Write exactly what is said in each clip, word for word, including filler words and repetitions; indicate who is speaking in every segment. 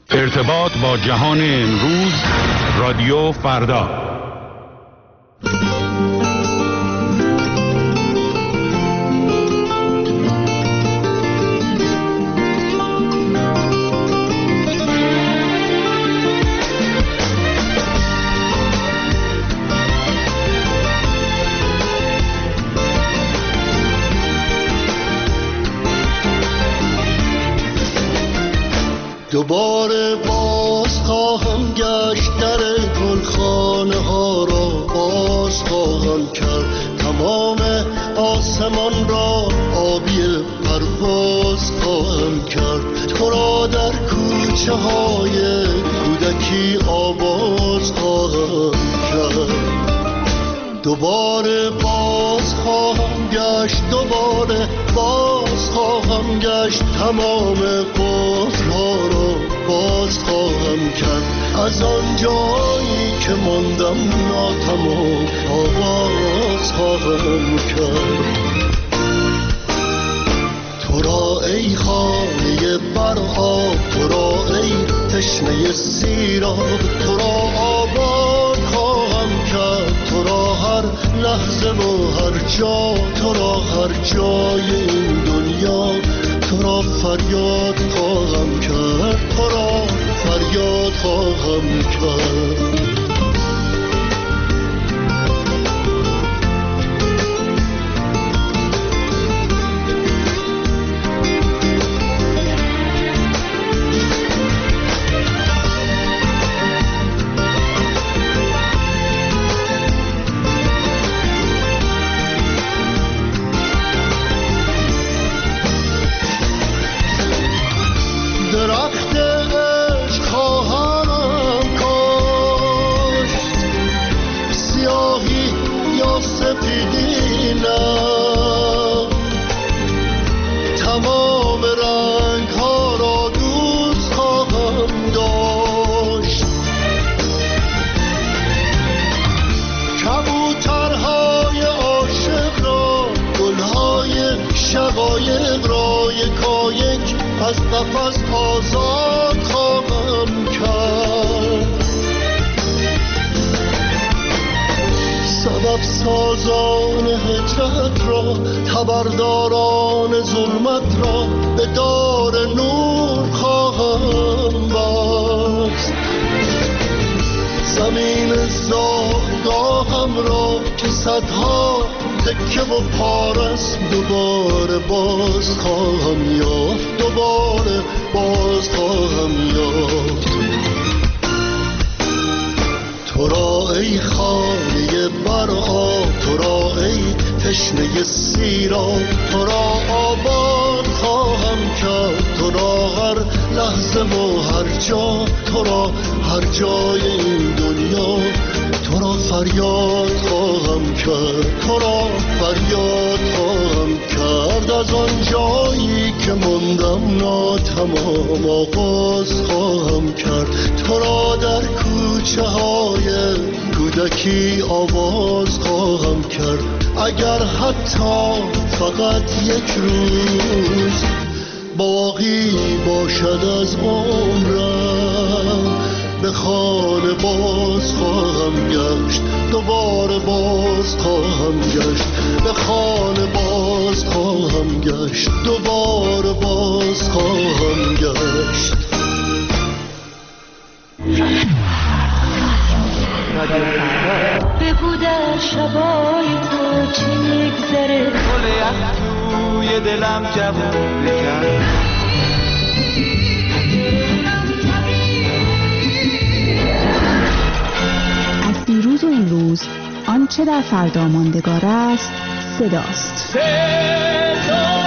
Speaker 1: ارتباط با جهان امروز، رادیو فردا.
Speaker 2: دوباره باز خواهم گشت، در گلخانه ها را باز خواهم کرد، تمام آسمان را آبی پرواز خواهم کرد، تو را در کوچه های کودکی آواز خواهم کرد. دوباره باز خواهم گشت، دوباره باز خواهم گشت، تمام قفل‌ها را باز خواهم کرد، از آن جایی که ماندم ناتمام آواز خواهم کرد. تو را ای خانه برآب، تو را ای تشنه سیراب، تو را آباد خواهم کرد، تو را هر لحظه و هر جا، تو را هر جای این دنیا، تو را فریاد خواهم کرد، تو را فریاد خواهم کرد. شقایق را یکایک از قفس آزاد خواهم کرد، سبب سازان هجرت را، خبرداران ظلمت را به دار نور خواهم بست، زمین زادگاهم را که صدها تکه و پارست دوباره باز خواهم یافت، دوباره باز خواهم یافت. تو را ای خانه برآب، تو را ای تشنه سیراب، تو را آباد خواهم کرد، تو را هر لحظه و هر جا، تو را هر جای این دنیا، تو را فریاد خواهم کرد، تو را فریاد خواهم کرد، از آن جایی که ماندم ناتمام آغاز خواهم کرد، تو را در کوچه های کودکی آواز خواهم کرد، اگر حتی فقط یک روز باقی باشد از عمرم، به خانه باز خواهم گشت، دوباره باز خواهم گشت، به خانه باز خواهم گشت، دوباره باز خواهم گشت.
Speaker 3: بگو در شبای تو چی میگذره، گل از توی دلم جوون بکن،
Speaker 4: از دیروز و امروز آنچه در فردا ماندگار است صداست. صدا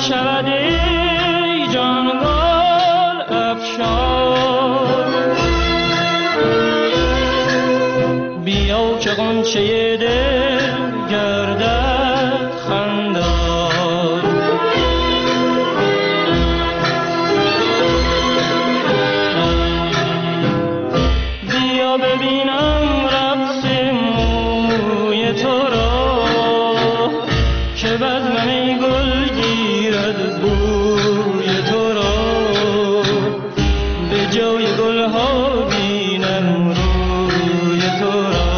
Speaker 3: شود ای جانگل افشان، بیا که غنچه دل گردد خندان. بیا ببینم رقص موی تو را که بزمم ای گل گیرد بوی تو را، به جای گل ها بینم روی تو را.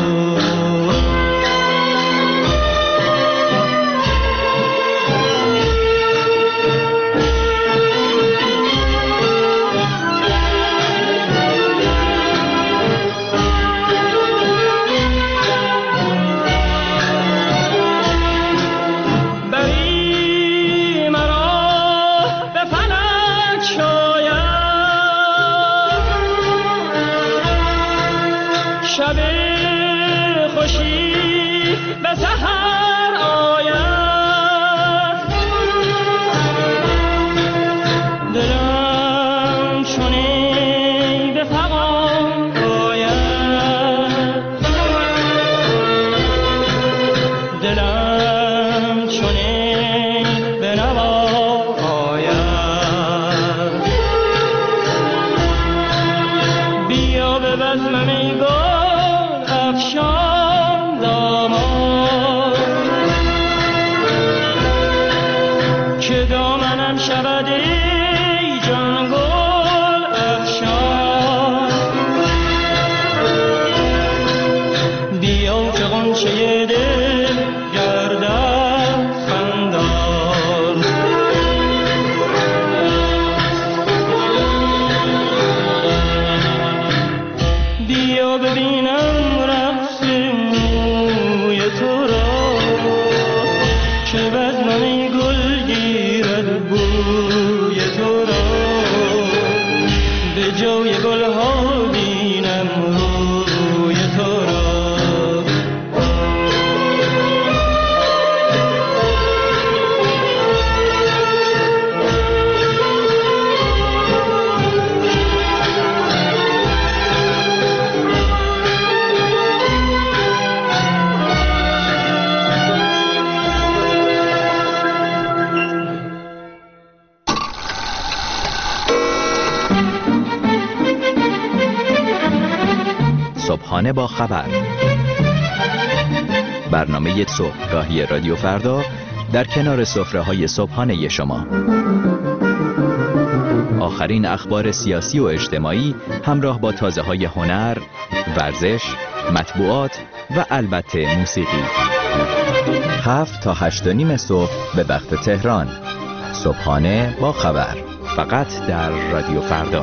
Speaker 5: صبحانه با خبر، برنامه صبحگاهی رادیو فردا در کنار سفره‌های صبحانه شما. آخرین اخبار سیاسی و اجتماعی همراه با تازه‌های هنر، ورزش، مطبوعات و البته موسیقی. هفت تا هشت و نیم صبح به وقت تهران. صبحانه با خبر، فقط در رادیو فردا.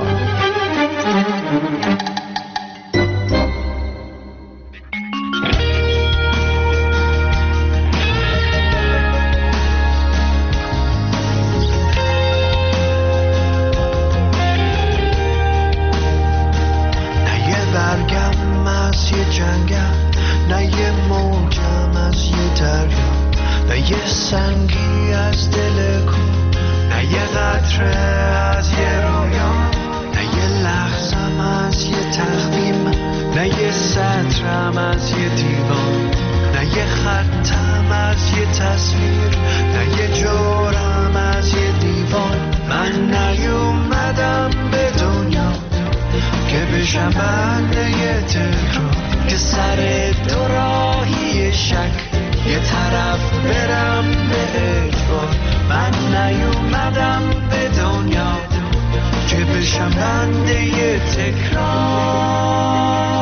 Speaker 6: سنگی از دل کو، نه یه قطره از یه رویا، نه یه لحظم از یه تخمیم، نه یه سطرم از یه دیوان، نه یه خطم از یه تصویر، نه یه جورم از یه دیوان. من نیومدم به دنیا که بشم بنده یه تکرار، که سر دو راهی شک یه طرف برم به اجبار. من نیومدم به دنیا که بشم بنده یه تکرار.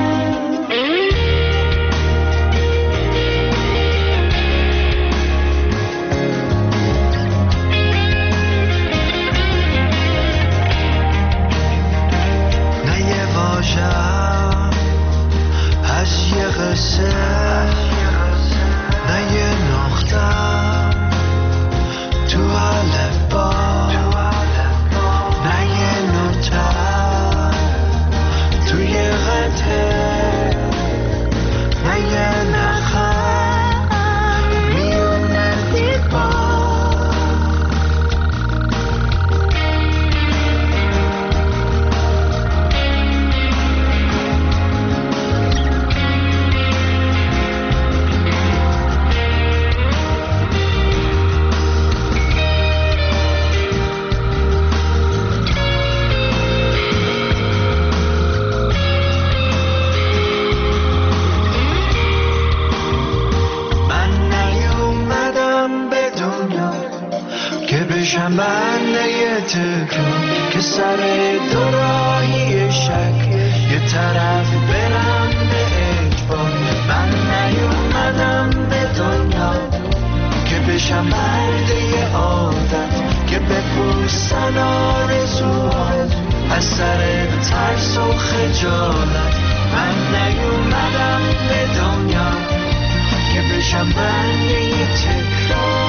Speaker 6: نه یه واژه‌ام از یه قصه، نه یه نقطه‌ام تو الفبا، نه یه نوتم توی قطعه، نه یه نخم میونه دیوار. تکرار که سر دوراهی شک یه طرف برم به اجبار. من نیومدم به دنیا که بشم برده عادت که بپوستن آرزوها از سر ترس و خجالت. من نیومدم به دنیا که بشم برده تکرار.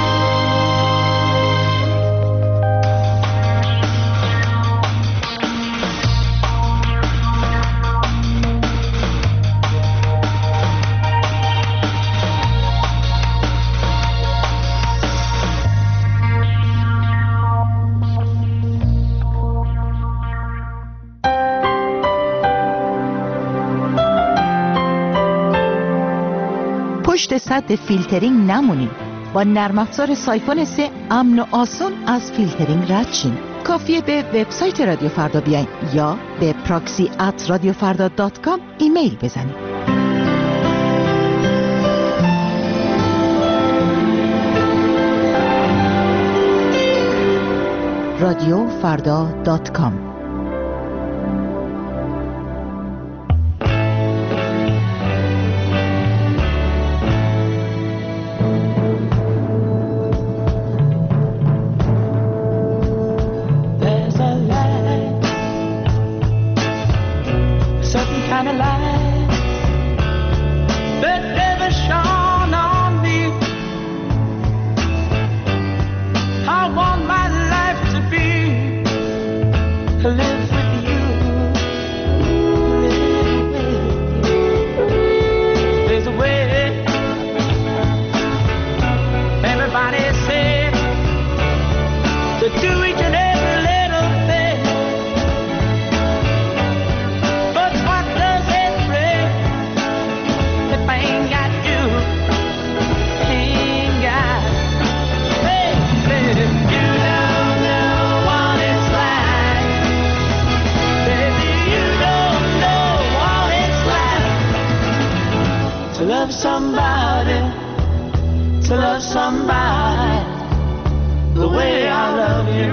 Speaker 7: پشت سد فیلترینگ نمونید. با نرم افزار سایفون سه امن و آسون از فیلترینگ رد شین. کافیه به وبسایت رادیو فردا بیاین یا به پراکسی ات رادیو فردا دات کام ایمیل بزنید. رادیو فردا دات کام.
Speaker 3: Somebody, to love somebody the way I love you.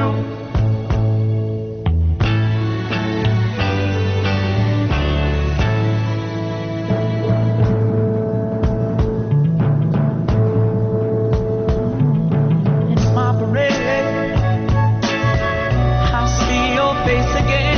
Speaker 3: It's my parade. I see your face again.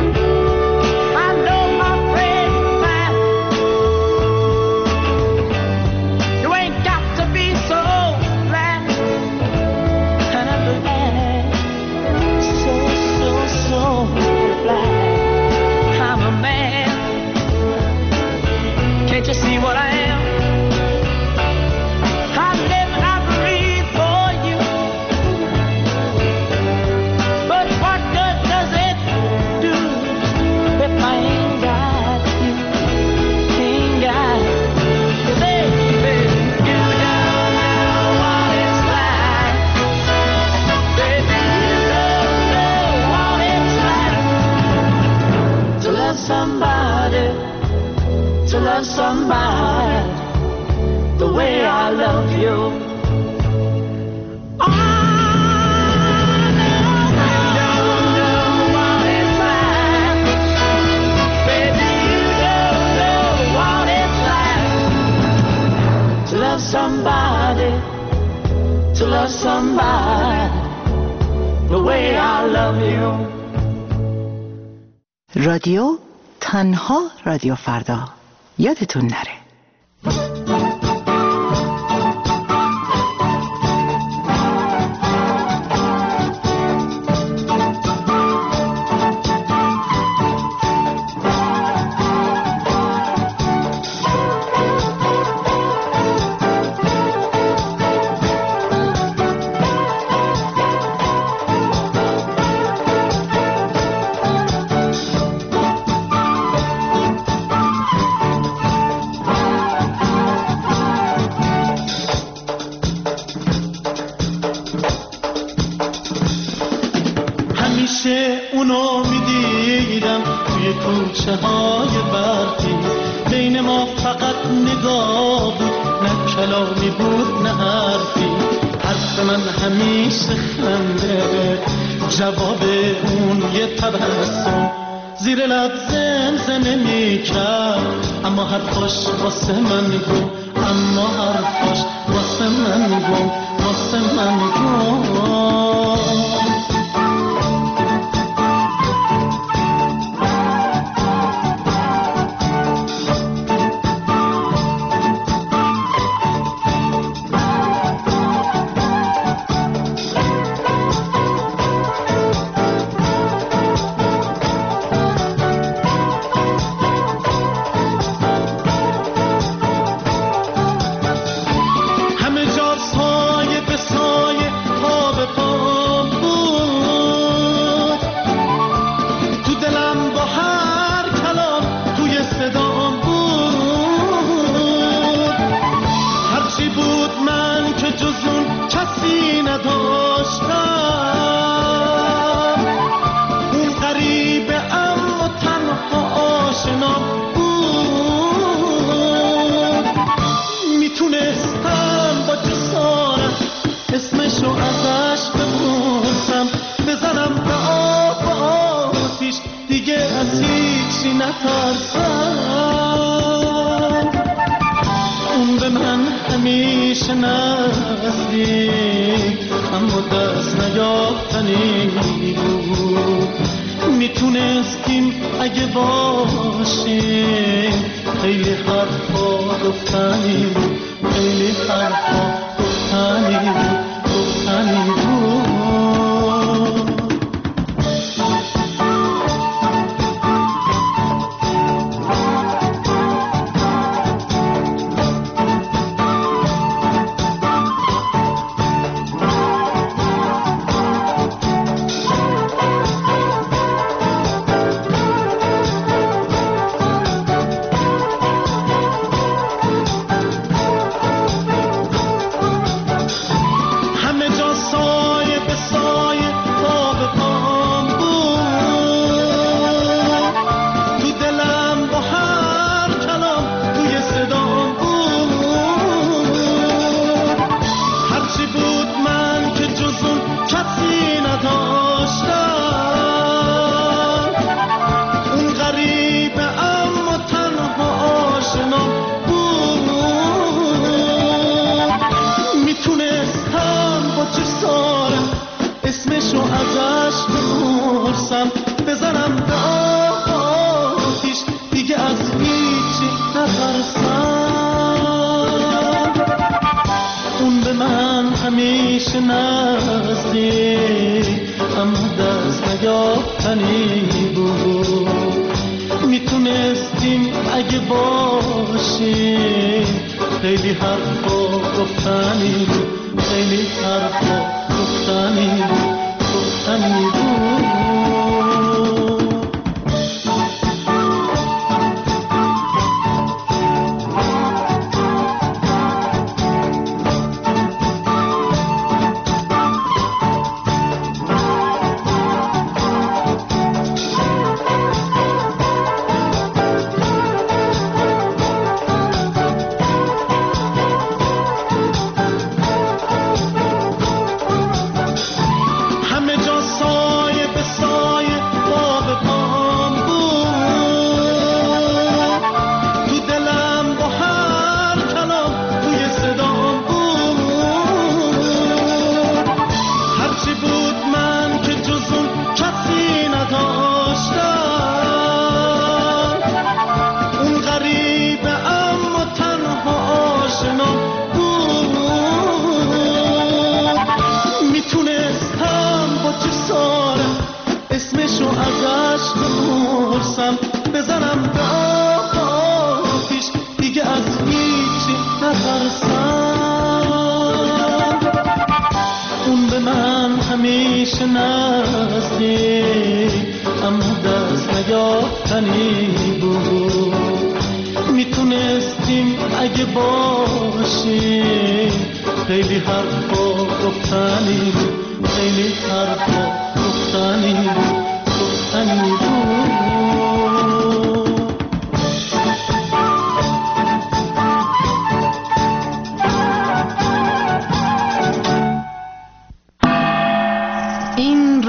Speaker 3: Somebody the way I love you. Oh, no, you don't know what it's like. Baby, you don't know what it's like to love somebody, to love somebody the way I love you.
Speaker 7: رادیو تنها رادیو فردا. یادتون نره.
Speaker 2: اونو میدیدم توی کوچه های برفی، بین ما فقط نگاه بود، نه کلامی بود نه حرفی. حرف من همیشه خنده جواب اون یه تبسم زیر لب زمزمه میکرد، اما حرفاش واسه من گم، اما حرفاش واسه من گم، واسه من گم.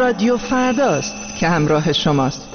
Speaker 8: رادیو فرداست که همراه شماست.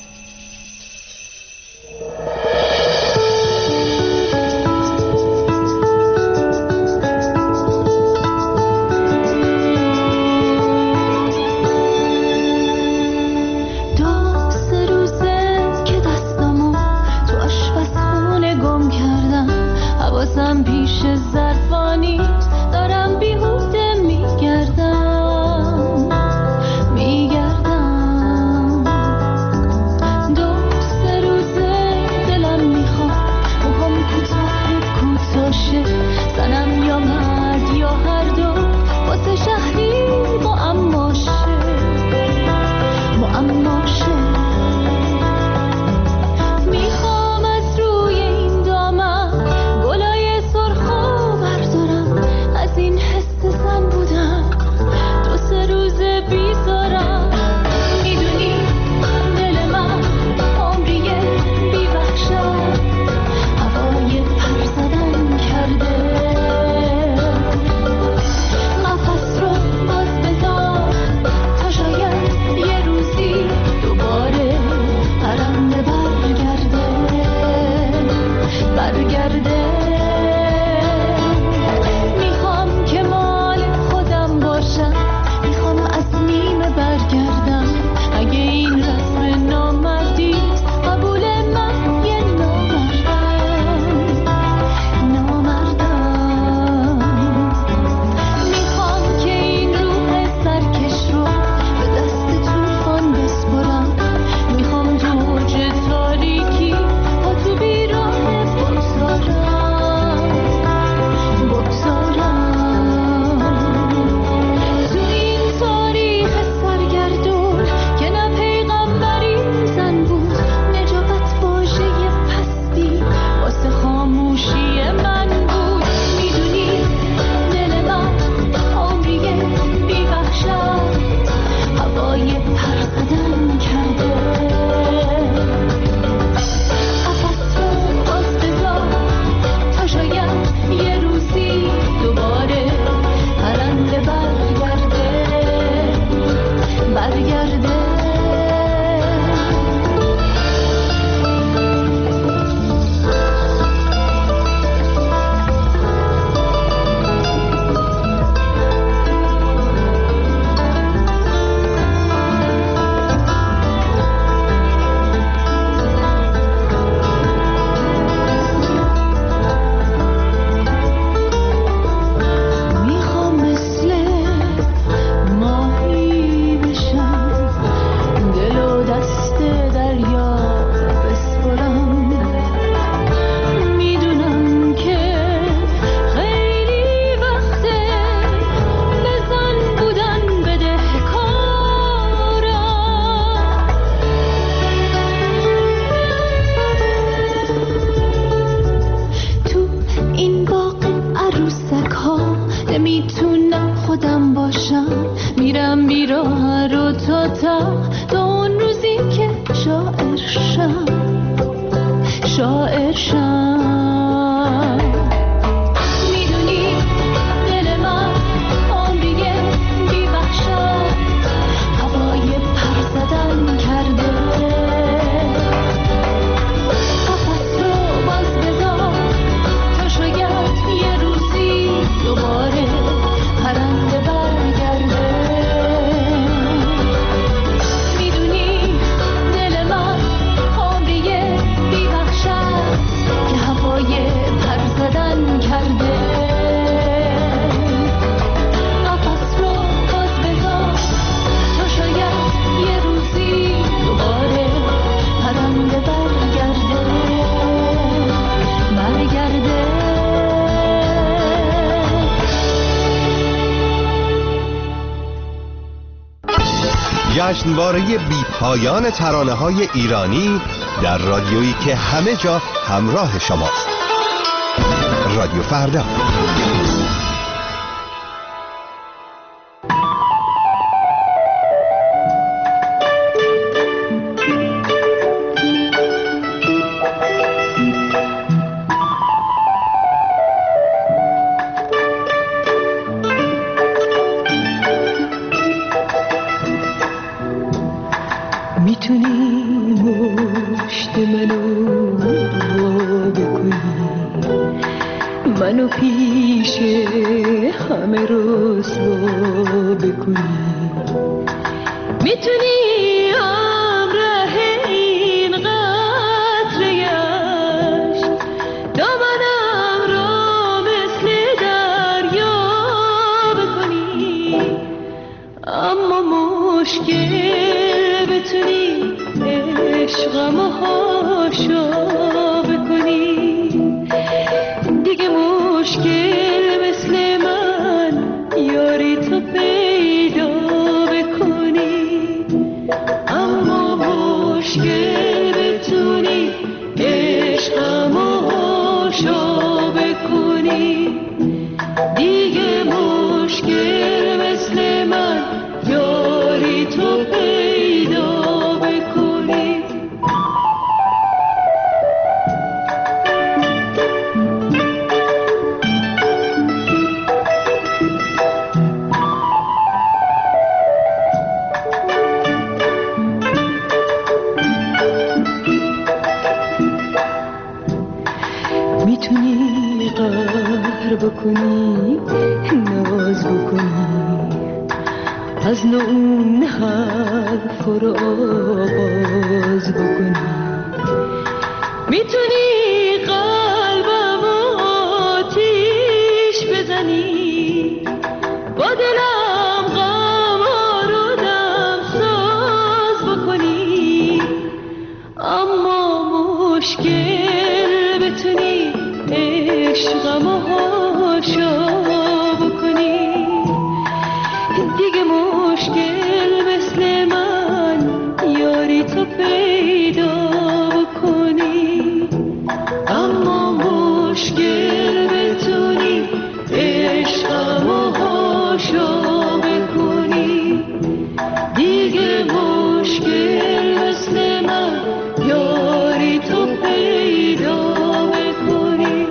Speaker 9: جشنواره بی پایان ترانه‌های ایرانی در رادیویی که همه جا همراه شماست. رادیو فردا.
Speaker 3: منو پیش همه رسوا بکنی. میتونی همراه این قطره اشک دامنم را مثل دریا بکنی، اما مشکل بتونی عشقمو هاشا بکنی. دیگه مشکل مثل من یاری تو پیدا بکنی، اما مشکل بتونی عشقمو هاشا بکنی. دیگه مشکل مثل من یاری تو پیدا بکنی. میتونی قهر بکنی، ناز بکنی، از نو اون حرف رو آغاز بکنی. میتونی قلبم آتیش بزنی، با دلم غم رو دم ساز بکنی، اما مشکل بتونی عشقمو هاشا بکنی. دیگه مشکل مثل من یاری تو پیدا بکنی، اما مشکل بتونی عشقمو هاشا بکنی. دیگه مشکل مثل من یاری تو پیدا بکنی.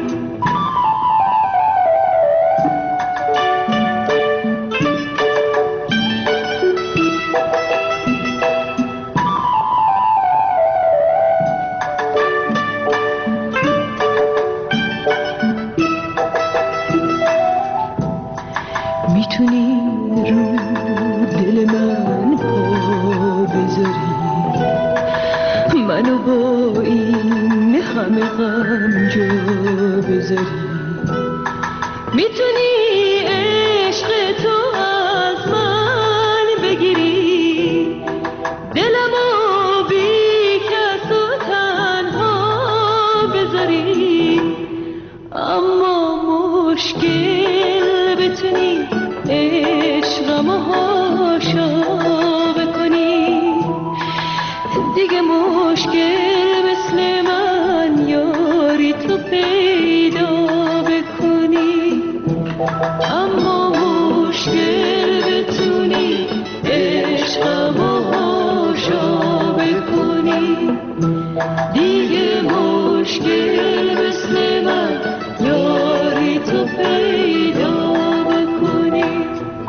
Speaker 3: میتونی رو دل من پا بذاری، منو با این همه غم جا بذاری. میتونی عشق تو از من بگیری، دلمو بی کس و تنها بذاری، اما مشکل بتونی عشقمو هاشا بکنی. دیگه مشکل مثل من یاری تو پیدا بکنی، اما مشکل بتونی عشقمو هاشا بکنی. دیگه مشکل مثل من یاری تو پیدا بکنی.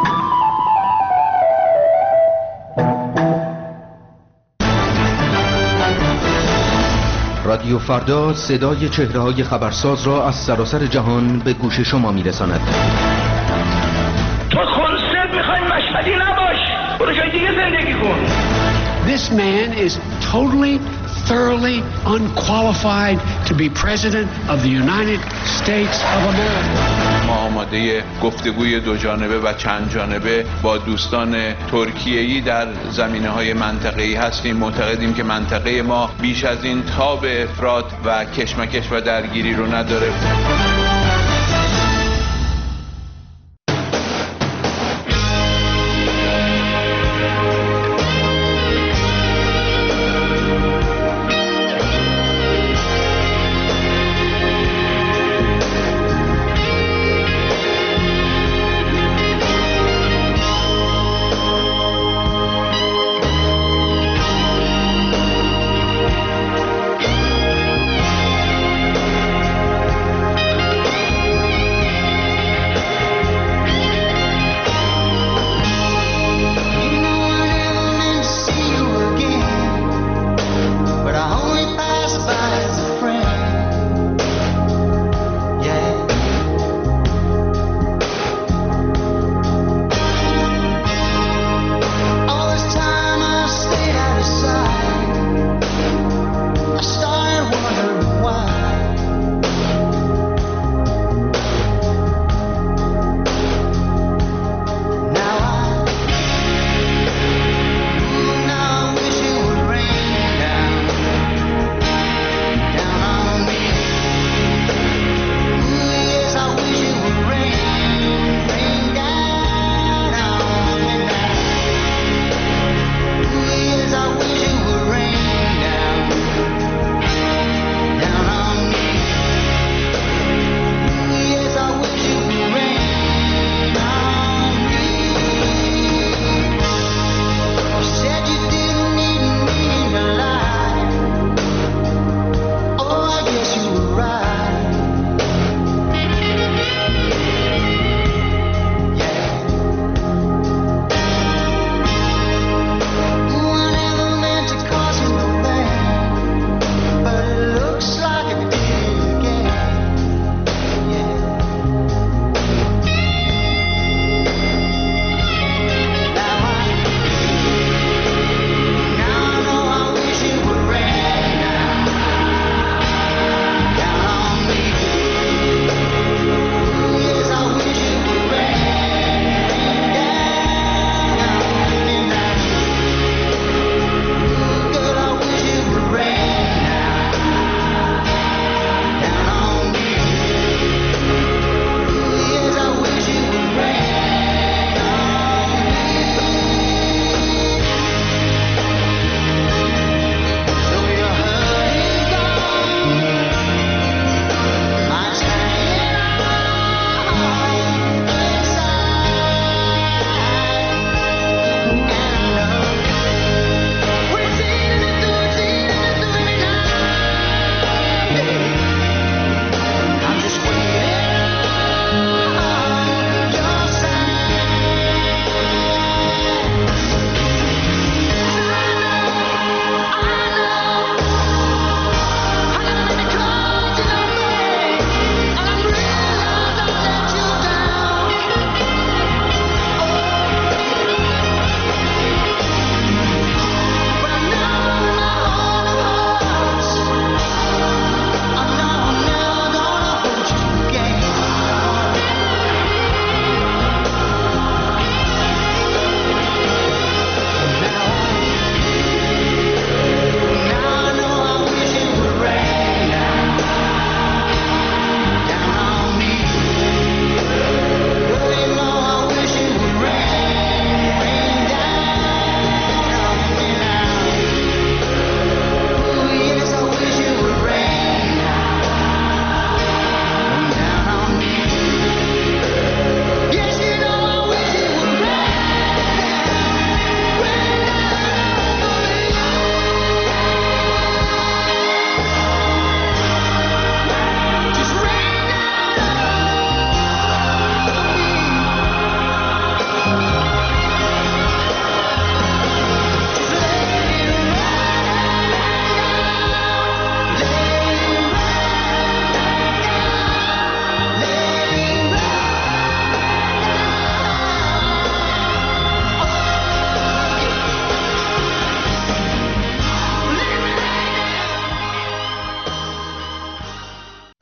Speaker 10: رادیو فردا صدای چهره‌های خبرساز را از سراسر جهان به گوش شما می‌رساند.
Speaker 11: تو کنسرت می‌خوای مشهدی نباش، برو جای دیگه زندگی کن.
Speaker 12: This man is totally, thoroughly unqualified to be president of the United States of America.
Speaker 13: ما آماده گفتگوی دو جانبه و چند جانبه با دوستان ترکیه‌ای در زمینه‌های منطقه‌ای هستیم. معتقدیم که منطقه ما بیش از این تاب افراط و کشمکش و درگیری رو نداره.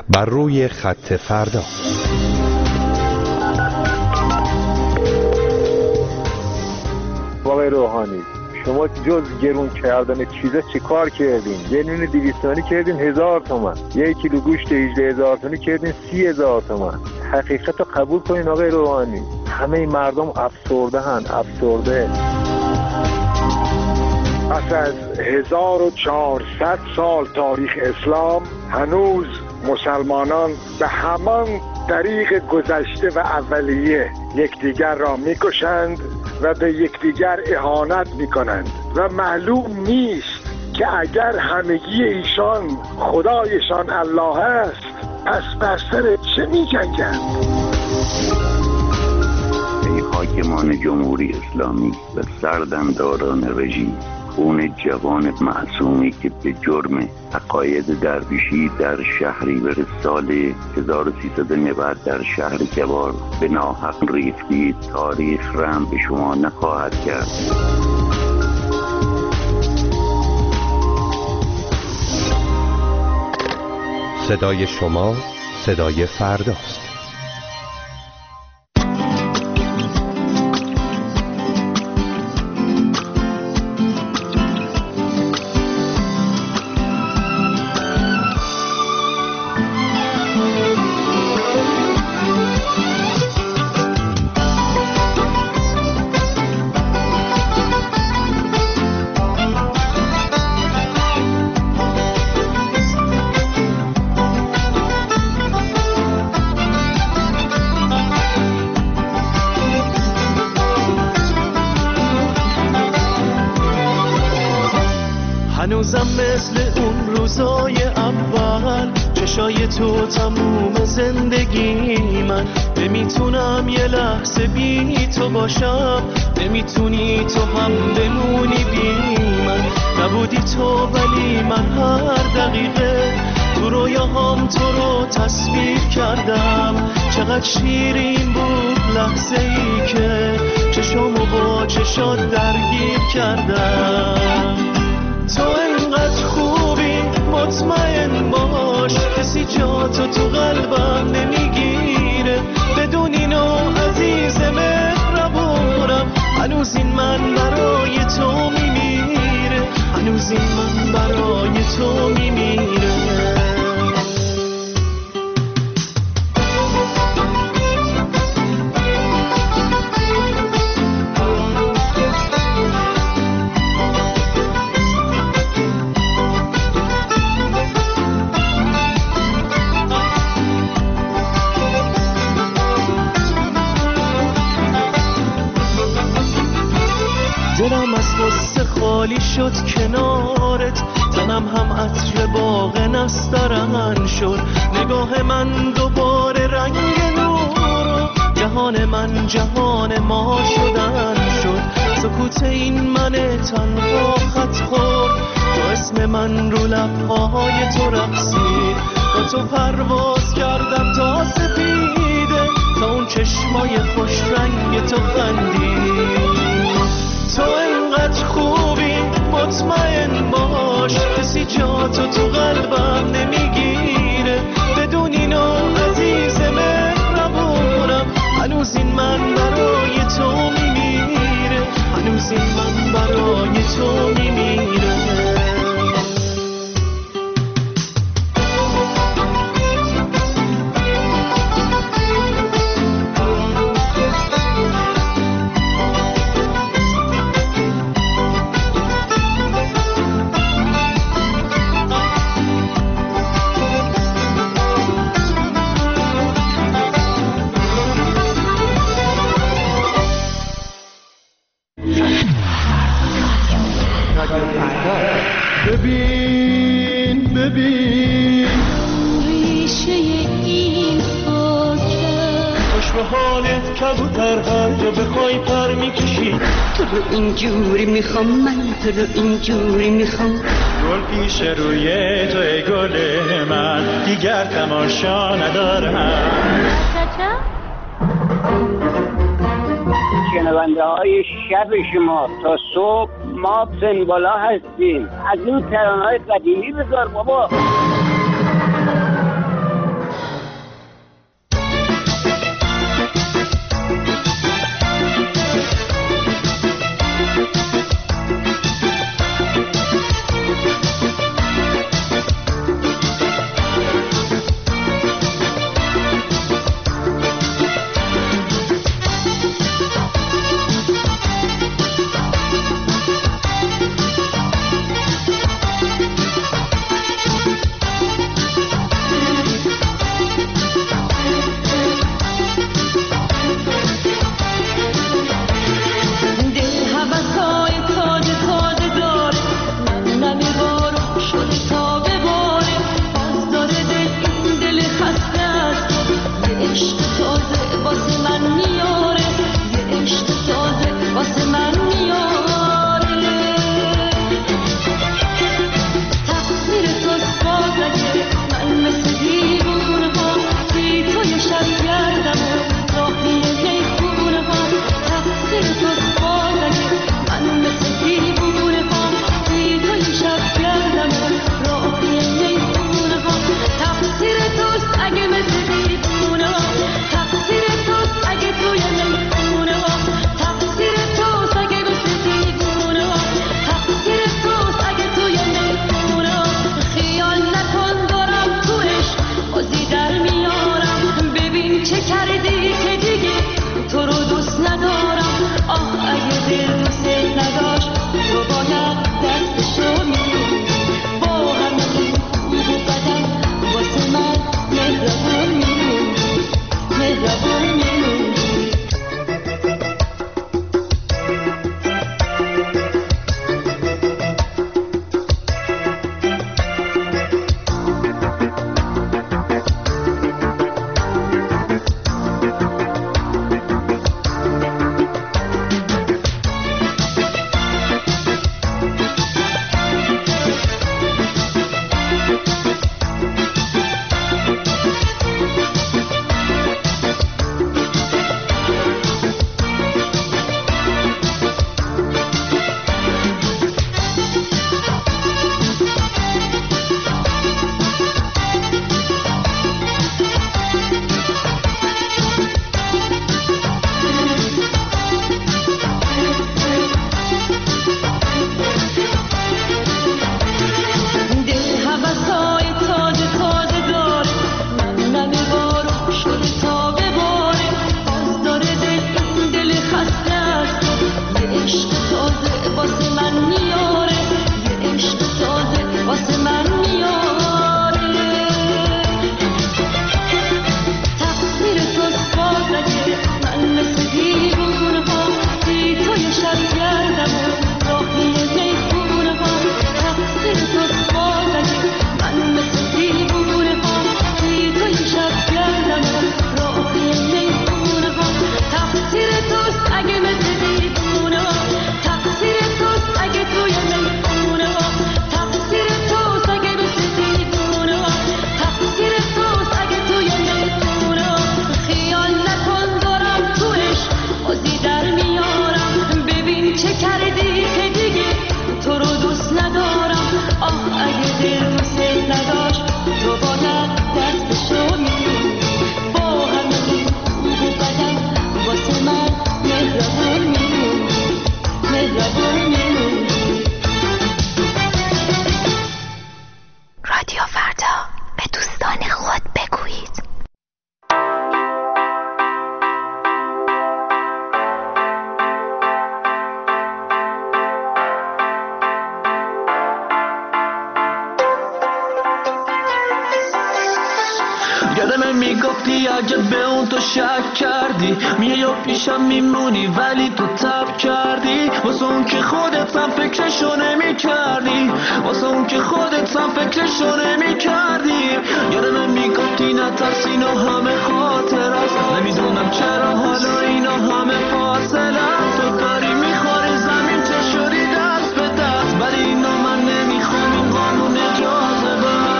Speaker 9: بر روی خط فردا.
Speaker 14: آقای روحانی، شما جز گرون کردن چیزا چی کار کردین؟ یه نون دویست تومانی کردین هزار تومن، یه کیلو گوشت هجده هزار تومانی کردین سی هزار تومن. حقیقت رو قبول کنین آقای روحانی، همه این مردم افسرده هن، افسرده.
Speaker 15: پس از هزار و چهارصد سال تاریخ اسلام هنوز مسلمانان به همان طریق گذشته و اولیه یکدیگر را میکشند و به یکدیگر اهانت میکنند و معلوم نیست که اگر همگی ایشان خدایشان الله است پس بر سر چه میجنگند؟
Speaker 16: ای حاکمان جمهوری اسلامی و سردمداران رژیم، خون جوان معصومی که به جرم عقاید درویشی در شهریور سال هزار و سیصد و نود در شهر کوار به ناحق ریختید، تاریخ رحم به شما نخواهد کرد.
Speaker 9: صدای شما صدای فرداست.
Speaker 3: هنوزم مثل اون روزای اول چشای تو تموم زندگی من، نمیتونم یه لحظه بی تو باشم، نمیتونی تو هم بمونی بی من. نبودی تو ولی من هر دقیقه تو رویاهام تو رو تصویر کردم. چقدر شیرین بود لحظه ای که چشامو با چشات درگیر کردم. تو انقدر خوبی مطمئن باش، کسی جاتو تو قلبم نمیگیره. بدون اینو عزیز مهربونم، هنوز این من برای تو میمیره، هنوز این من برای تو میمیره. دلم از غصه خالی شد کنارت، تنم هم عطر باغ نسترن شد. نگاه من دوباره رنگ نور، جهان من جهان ما شدن شد. سکوت این من تنها خط خورد، تو اسم من رو لبهای تو رقصید. با تو پرواز کردم تا سپیده، تا اون چشمای خوش رنگ تو خندید. تو انقدر خوبی مطمئن باش، کسی جاتو تو قلبم نمیگیره. بدون اینو عزیز مهربونم، هنوز این من برای تو میمیره، هنوز این من برای تو میمیره.
Speaker 2: ببین ببین ریشه این خاکه، خوش به حالت کبوتر هر جا بخوای پر میکشی.
Speaker 17: تو رو اینجوری میخوام، من تو رو اینجوری میخوام.
Speaker 2: گل پیش روی تو ای گل من، دیگر تماشا ندارم.
Speaker 18: شنونده های شب شما تا صبح ما سنبالا هستیم. از این ترانه‌های قدیمی بذار بابا.
Speaker 17: مهربون میمونی.
Speaker 3: یادم میگفتی اگه به اون تو شک کردی میای و پیشم میمونی ولی تو تب کردی واسه اون که خودت هم فکرشو نمی کردی واسه اون که خودت هم فکرشو نمی کردی یادم میگفتی نترسی اینا همه خاطر است نمیدونم چرا حالا اینا همه فاصله تو داری میخوری زمین چه شدی دست به دست ولی اینا من نمیخوام این قانون اجازه بس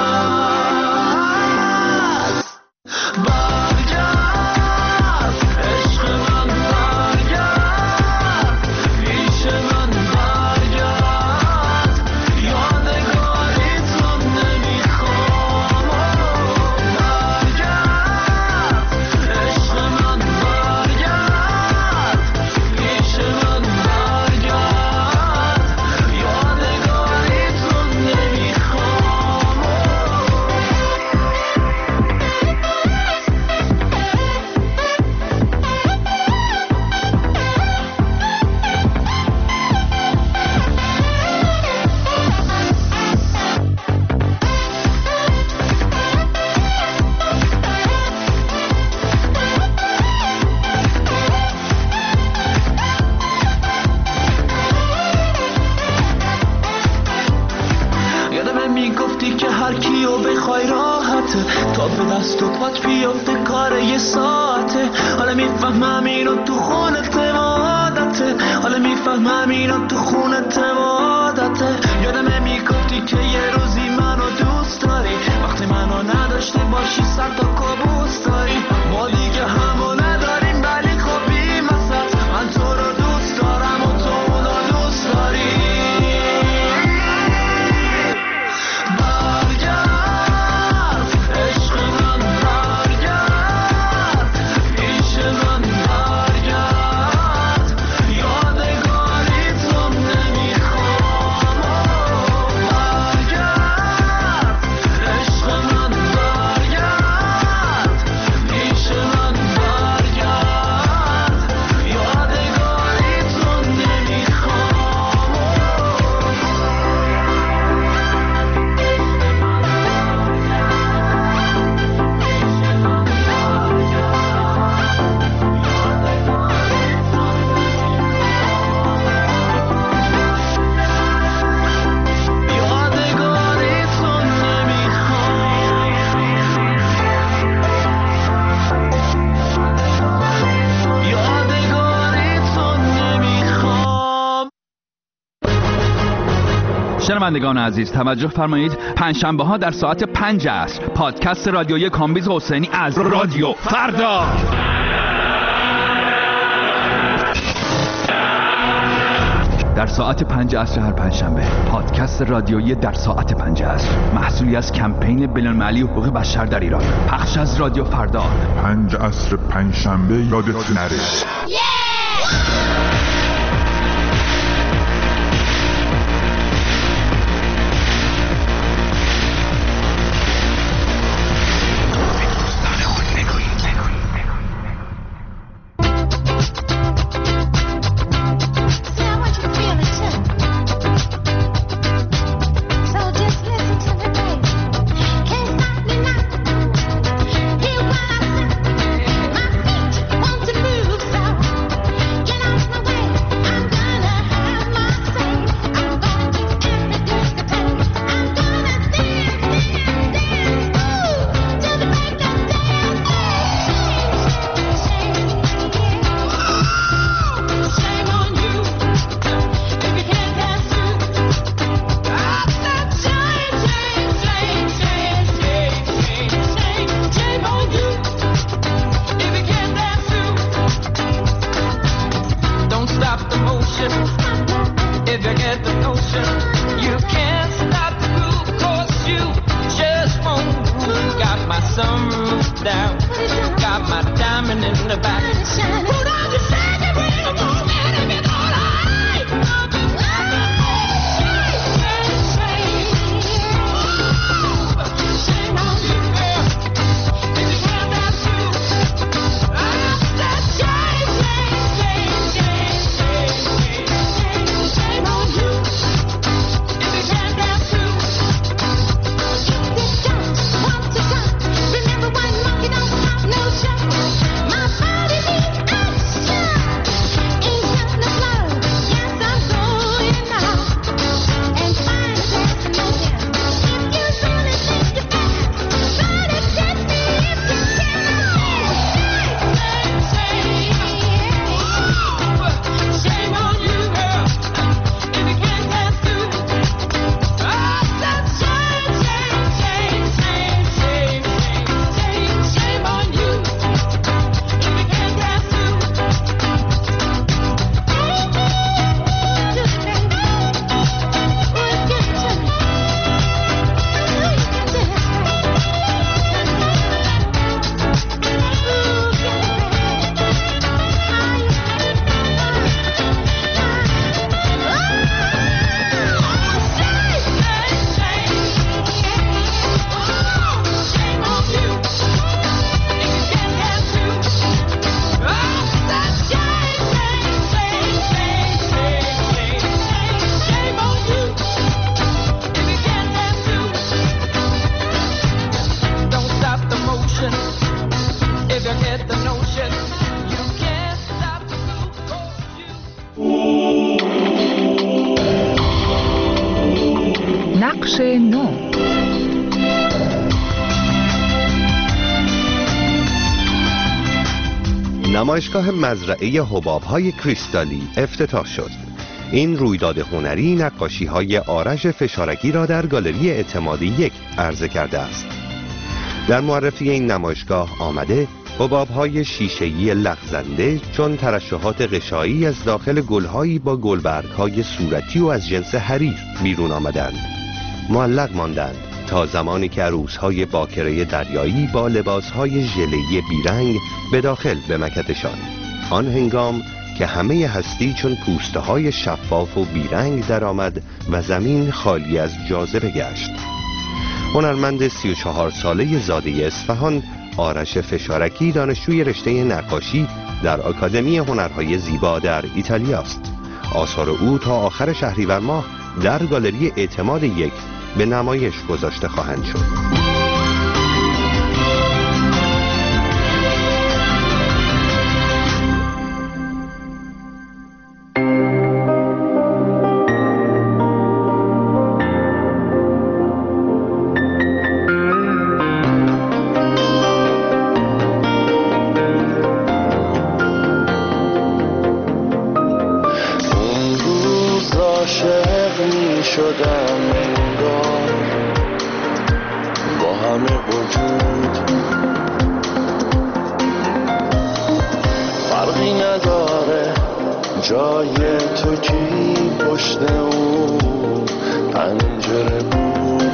Speaker 3: برگرد عشق من برگرد پیش من برگرد یادگاری تو نمیخوام برگرد عشق من برگرد پیش من برگرد یادگاری تو نمیخوام یادم میگفتی که هر کیو بخوای راحته تا به دست و پات بیافته کار یه ساعته حالا میفهمم اینو تو خونت عادته حالا میفهمم اینو تو خونت عادته یادم میگفتی که یه روزی منو دوست داری وقتی منو نداشته باشی صد تا کابوس داری ما دیگه همو نداریم ولی خب بی وسط من تو رو دوست دارم و تو اونو دوست داری برگرد عشق من برگرد پیش من برگرد یادگاری تو نمیخوام برگرد عشق من برگرد پیش من
Speaker 19: شنوندگان عزیز توجه فرمایید، پنجشنبه ها در ساعت پنج عصر پادکست رادیویی کامبیز حسینی از رادیو فردا. در ساعت پنج عصر هر پنجشنبه پادکست رادیویی در ساعت پنج عصر، محصولی از کمپین بین‌المللی حقوق بشر در ایران، پخش از رادیو فردا.
Speaker 20: پنج عصر پنجشنبه یادت نره.
Speaker 8: نقش نو.
Speaker 9: نمایشگاه مزرعه حباب‌های کریستالی افتتاح شد. این رویداد هنری نقاشی‌های آرش فشارکی را در گالری اعتماد یک عرضه کرده است. در معرفی این نمایشگاه آمده حباب‌های شیشه‌ای لغزنده چون ترشحات غشایی از داخل گل‌هایی با گلبرگ‌های صورتی و از جنس حریر بیرون آمدند. معلق ماندند تا زمانی که عروس‌های باکره دریایی با لباس‌های ژله‌ای بیرنگ به داخل بمکدشان. آن هنگام که همه هستی چون پوسته‌های شفاف و بیرنگ درآمد و زمین خالی از جاذبه گشت. هنرمند سی و چهار ساله زاده اصفهان آرش فشارکی دانشجوی رشته نقاشی در آکادمی هنرهای زیبا در ایتالیا است. آثار او تا آخر شهریور ماه در گالری اعتماد یک به نمایش گذاشته خواهند شد.
Speaker 2: عاشق می شدم
Speaker 3: شدم انگار با همه وجود، فرقی نداره جای تو کی پشت اون پنجره بود.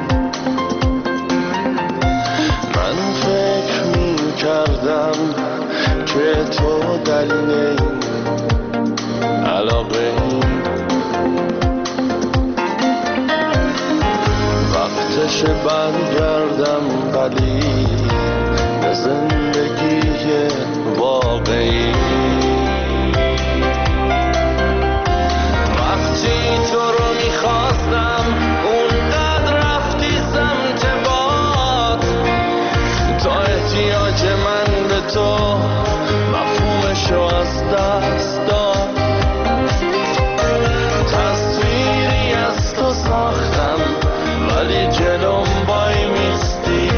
Speaker 3: من فکر می کردم که تو دلیل این علاقه این وقتش برگردم ولی به زندگی واقعی. وقتی تو رو میخواستم اونقدر رفتی سمت باد، تا احتیاج من به تو مفهومشو از دست داد. تصویری از تو ساختم ولی جلوم وای میستی،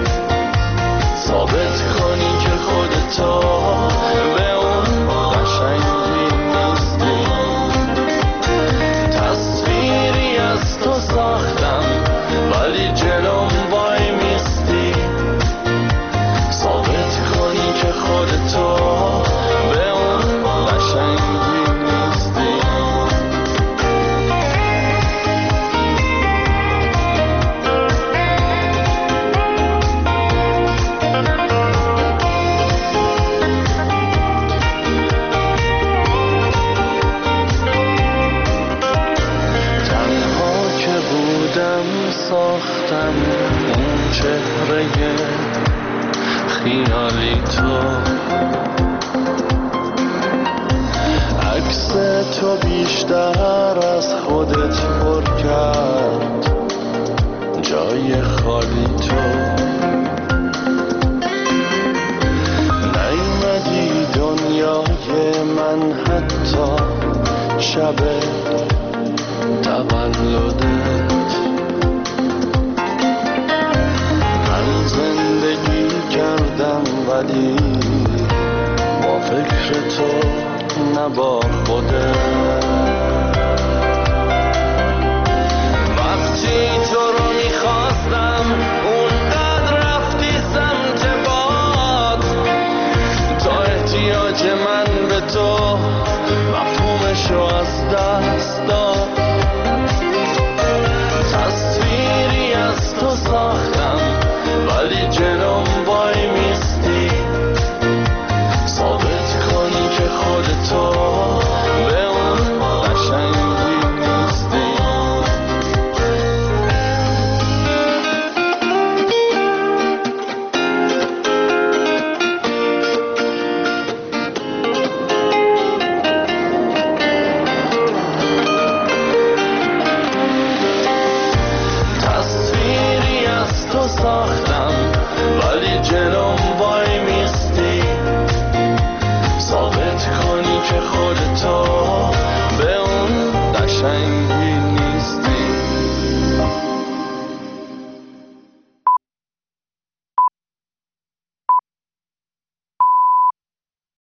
Speaker 3: ثابت کنی که خودتو به اون قشنگی نیستی. تصویری از تو ساختم ولی جلوم وای میستی، ثابت کنی که خودتو به اون قشنگی نیستی. تنها که بودم ساختم اون چهره خیالی تو، عکس تو بیشتر از خودت پر کرد جای خالی تو. نیومدی دنیای من حتی شب تولدت. من زندگی کردم ولی با فکر تو نه با خودت.